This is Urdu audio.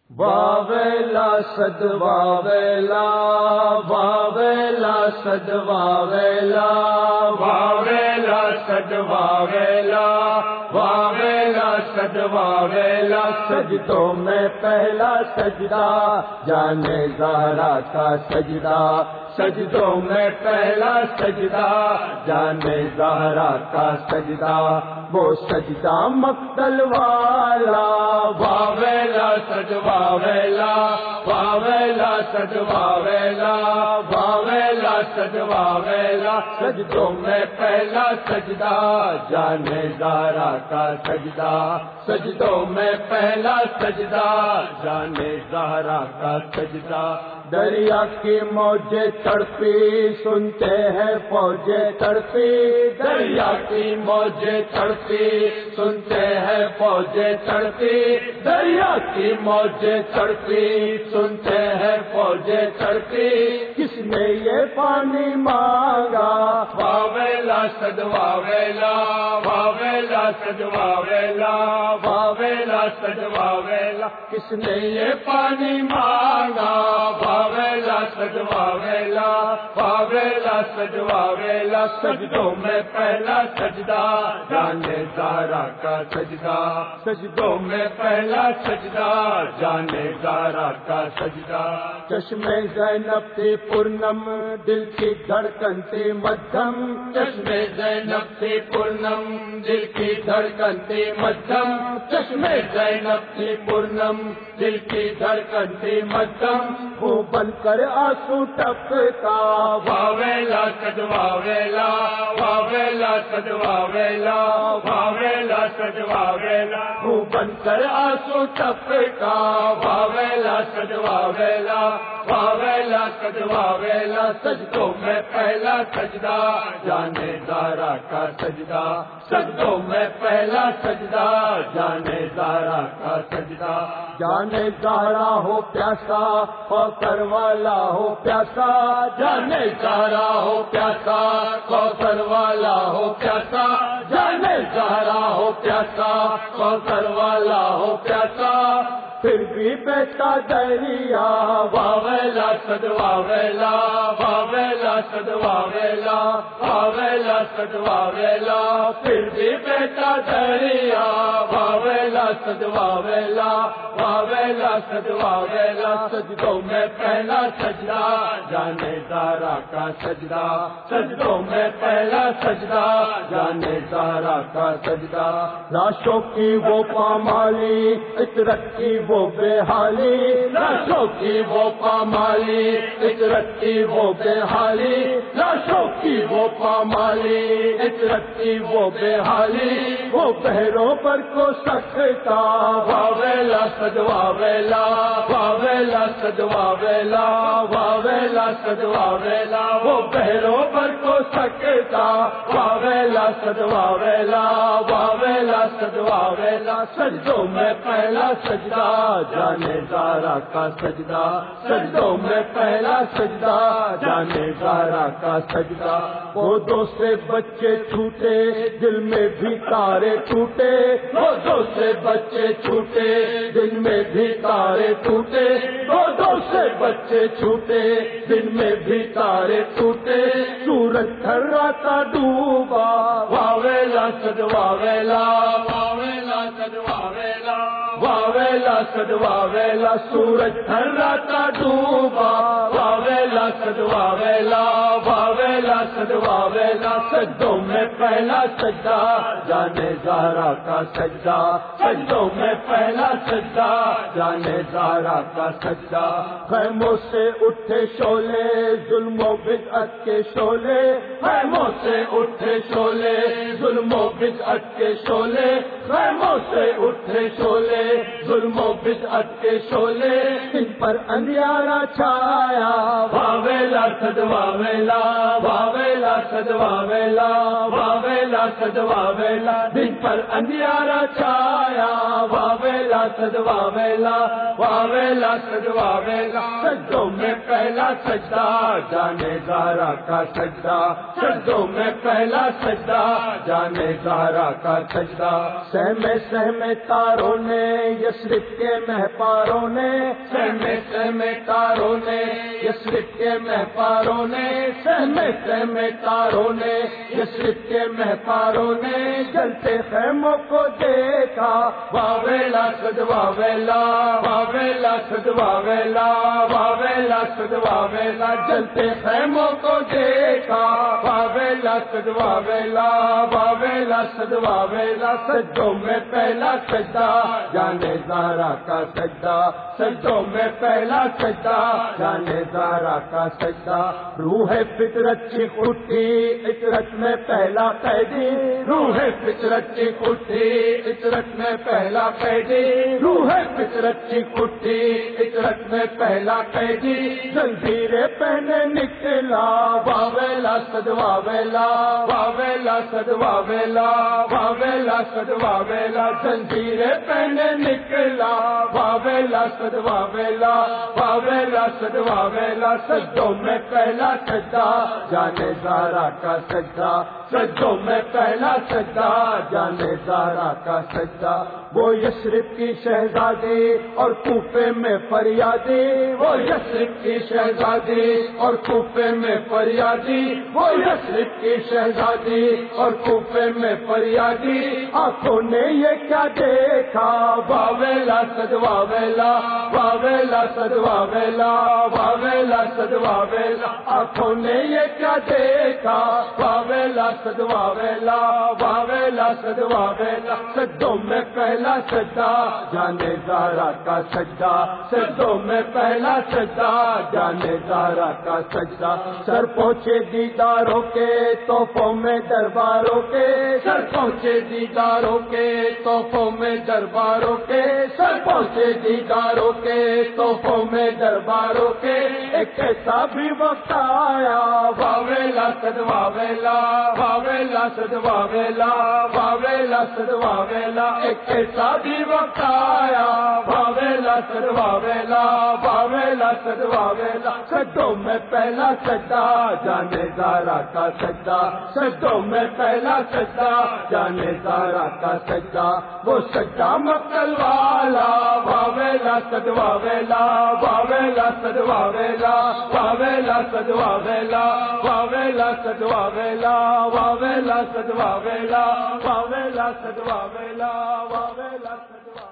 واویلا صد واویلا واویلا صد واویلا واویلا صد واویلا واویلا صد واویلا سجدوں میں پہلا سجدہ جانے زہرا کا سجدہ سجدوں میں پہلا سجدہ جانے زہرا کا سجدہ وہ سجدہ مقتل والا واویلا صد واویلا واویلا صد واویلا واویلا صد واویلا سجدوں میں پہلا سجدہ جانے زہرا کا سجدہ سجدوں میں پہلا سجدہ جانے زہرا کا سجدہ دریا کی موجیں تڑپی سنتے ہیں فوجیں تڑپی دریا کی موجیں تڑپی سنتے ہیں فوجیں تڑپی دریا کی موجیں تڑپی سنتے ہیں فوجیں تڑپی کس نے یہ پانی مانگا واویلا صد واویلا واویلا صد واویلا واویلا صد واویلا کس نے یہ پانی مانگا واویلا صد واویلا واویلا صد واویلا سجدوں میں پہلا سجدہ جانے زہرا کا سجدہ سجدوں میں پہلا سجدہ جانے زہرا کا سجدہ چشمے زینب تھی پورنم دل کی دھڑکن تھی مدھم چشمے زینب تھی پورنم دل کی دھڑکن تھی مدھم چشمے زینب تھی پورنم دل کی دھڑکن تھی مدھم وہ بن کر آنسو ٹپکا واویلا صد واویلا واویلا صد واویلا واویلا صد واویلا وہ بن کر آنسو ٹپکا واویلا صد واویلا واویلا صد واویلا سجدوں میں پہلا سجدہ جانے زہرا کا سجدہ سجدوں میں پہلا سجدہ جانے زہرا کا سجدہ جانے زہرا ہو پیاسا کوثر والا ہو پیاسا جانے زہرا ہو پیاسا کوثر والا ہو پیاسا جانے زہرا ہو پیاسا کوثر والا ہو پیاسا پھر بھی بہتا دریا واویلا صد واویلا واویلا صد واویلا واویلا صد واویلا پھر بھی بہتا دریا واویلا صد واویلا واویلا صد واویلا سجدوں میں پہلا سجدہ جانے زہرا کا سجدہ سجدوں میں پہلا سجدہ جانے زہرا کا سجدہ لاشوں کی وہ پامالی عطرت کی وہ بے حالی لاشوں کی وہ پامالی عطرت کی وہ بے حالی لاشوں کی وہ پامالی عطرت کی وہ بے حالی وہ بہروں پر کو سکتا واویلا صد واویلا واویلا صد واویلا واویلا صد واویلا وہ بہروں پر کو سکتا واویلا صد واویلا واویلا صد واویلا سجدوں میں پہلا سجدہ جانے زہرا کا سجدہ سجدوں میں پہلا سجدہ جانے زہرا کا سجدہ پودوں سے بچے چھوٹے دل میں بھی تارے ٹوٹے پودوں سے بچے چھوٹے دل میں بھی تارے ٹوٹے پودوں سے بچے چھوٹے دل میں بھی تارے ٹوٹے سورج تھراتا ڈوبا واویلا صد واویلا واویلا صد واویلا واویلا صد واویلا سورج تھراتا ڈوبا واویلا صد واویلا واویلا صد واویلا سجدوں میں پہلا سجدہ جانے زہرا کا سجدہ سجدوں میں پہلا سجدہ جانے زہرا کا سجدہ خیموں سے اٹھے شعلے ظلم و بدعت کے شعلے خیموں سے اٹھے شعلے ظلم و بدعت کے شعلے خیموں سے اٹھے شعلے ظلم و بدعت کے شعلے ان پر اندھیارا چھایا واویلا صد واویلا واویلا صد واویلا واویلا صد واویلا دن پر اندھیارا چھایا واویلا صد واویلا واویلا صد واویلا سجدوں میں پہلا سجدہ جانے زہرا کا سجدہ سجدوں میں پہلا سجدہ جانے زہرا کا سجدہ سہمے سہمے تاروں نے یسرف کے مہپاروں نے سہمے سہمے تاروں نے، یثرب کے مہپاروں نے سہمے سہمے تاروں نے، یثرب کے مہپاروں نے جلتے خیموں کو دیکھا، واویلا سد واویلا، واویلا سد واویلا، واویلا سد واویلا، جلتے خیموں کو دیکھا، واویلا سد واویلا، واویلا سد واویلا، سجدوں میں پہلا سجدہ جانے زہرا کا سجدہ، سجدوں میں پہلا سجدہ جانے زہرا کا سجدہ، روح فطرت چیخ اٹھی عطرت میں پہلا قیدی، روح فطرت چیخ اٹھی عطرت میں پہلا قیدی، روح فطرت چیخ اٹھی عطرت میں پہلا قیدی، زنجیریں پہنے نکلا، واویلا سد واویلا، واویلا سد واویلا، واویلا سد واویلا، زنجیریں پہنے نکلا، واویلا سد واویلا، واویلا سد واویلا، سجدوں میں پہلا سجدہ جانے زہرا کا سجدہ، سجدوں میں پہلا سجدہ جانے زہرا کا سجدہ، وہ یثرب کی شہزادی اور کوفے میں فریادی، وہ یثرب کی شہزادی اور کوفے میں فریادی، وہ یثرب کی شہزادی اور کوفے میں فریادی، آنکھوں نے یہ کیا دیکھا، واویلا سد واویلا، واویلا سد واویلا، واویلا سد واویلا، آنکھوں نے یہ کیا دیکھا، واویلا سد واویلا، واویلا سد واویلا، سجدوں میں پہلا سجدہ جانے زہرا کا سجدہ، سجدوں میں پہلا سجدہ جانے زہرا کا سجدہ، سر پہنچے دیداروں کے توفوں میں درباروں کے، سر پہنچے دیداروں کے توفوں میں درباروں کے، سر پہنچے دیداروں کے توفوں میں درباروں کے، ایک ایسا بھی وقت آیا، واویلا سد واویلا، واویلا سد واویلا، واویلا سد واویلا، ایک ایسا بھی وقت آیا، واویلا سد واویلا، واویلا سد واویلا، سجدوں میں پہلا سجدہ جانے زہرا کا سجدہ، سجدوں میں پہلا سجدہ جانے زہرا کا سجدہ، وہ سجدہ مقتل والا، واویلا سد واویلا، واویلا سد واویلا، واویلا سد واویلا، واویلا سد واویلا، واویلا سد واویلا، واویلا سد واویلا، واویلا سد واویلا۔